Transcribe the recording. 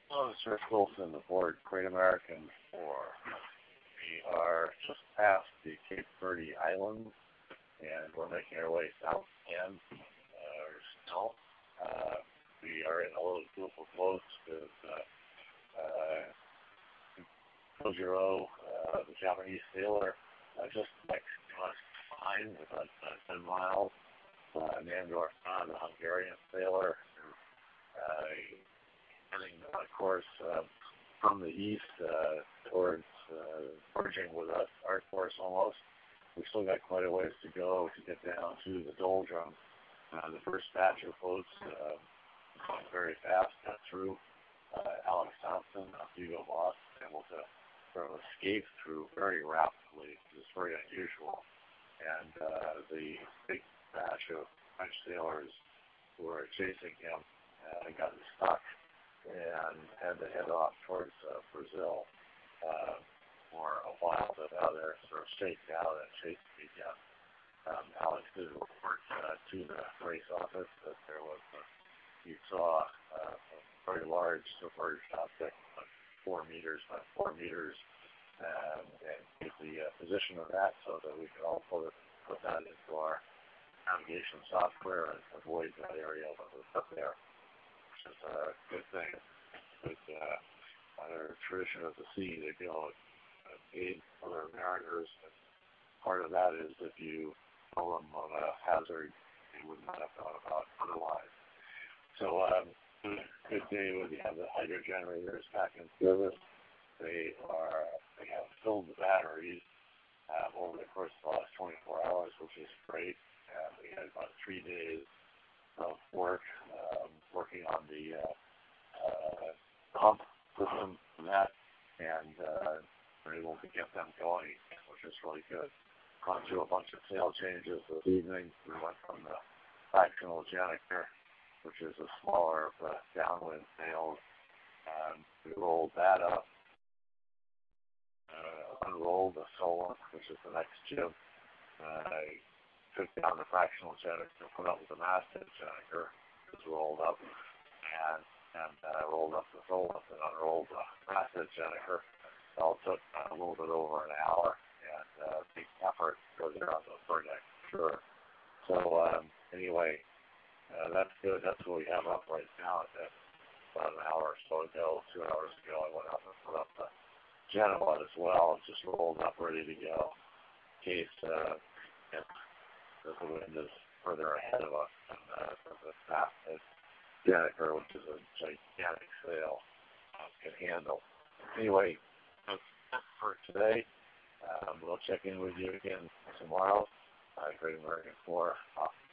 Hello, this is Rich Wilson aboard Great American 4. We are just past the Cape Verde Islands, and we're making our way south and south. We are in a little beautiful boat with Kojiro, the Japanese sailor, just next to us behind, about 10 miles. Nandor-san, the Hungarian sailor, heading, of course, from the east towards merging with us, our course almost. We've still got quite a ways to go to get down to the doldrum. The first batch of boats going very fast got through. Alex Thompson, Hugo Boss, able to sort of escape through very rapidly, which is very unusual. And the big batch of French sailors who were chasing him got stuck and had to head off towards Brazil for a while, but now they're sort of shaken out and chasing again. Alex did report to the race office that there was you saw a very large submerged object, about 4 meters by 4 meters, and give the position of that so that we could all put that into our navigation software and avoid that area that was up there, which is a good thing. With other tradition of the sea, they go aid other mariners. And part of that is if you tell them of a hazard, they would not have thought about otherwise. So, good day when you have the hydro generators back in service. They have filled the batteries over the course of the last 24 hours, which is great. We had about 3 days of work working on the pump system for that, and we're able to get them going, which is really good. Gone through a bunch of sail changes this evening. We went from the fractional Janiker, which is a smaller downwind sails, and we rolled that up. Unrolled the Solon, which is the next jib. I took down the fractional Janiker, put up with the masthead Janiker, was rolled up, and rolled up the Solon and unrolled the masthead Janiker. It all took a little bit over an hour, and big effort goes around the deck, sure. So anyway, that's good. That's what we have up right now. About an hour or so ago, 2 hours ago, I went up and put up the Genoa as well, just rolled up, ready to go, in case the wind is further ahead of us than the fastest Janiker, which is a gigantic sail, can handle. Anyway, that's it for today. We'll check in with you again tomorrow. Great American 4 off.